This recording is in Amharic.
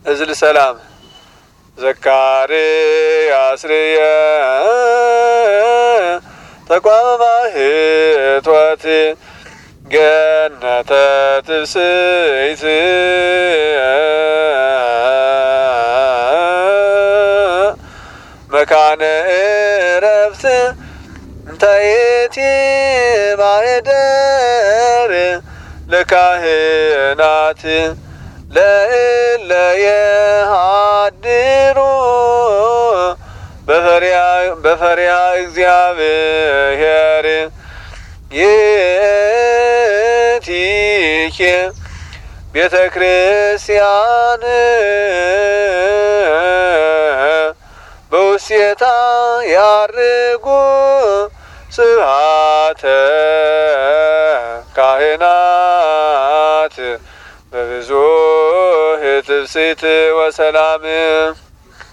እዝል ሰላም ዘካርያስ ርእየ ተቋመ ማኅቶት ገነተ ትፍስሕት መካነ ዕረፍት እንተ ይእቲ ማኅደር ለካህናት ለእለ የሃድሩ በፈሪሃ እግዚአብሔር ይእቲኪ ቤተ ክርስቲያን በውስቴታ ያርጉ ስብሐተ ካህናት በብዙ ትፍስሕት ወሰላም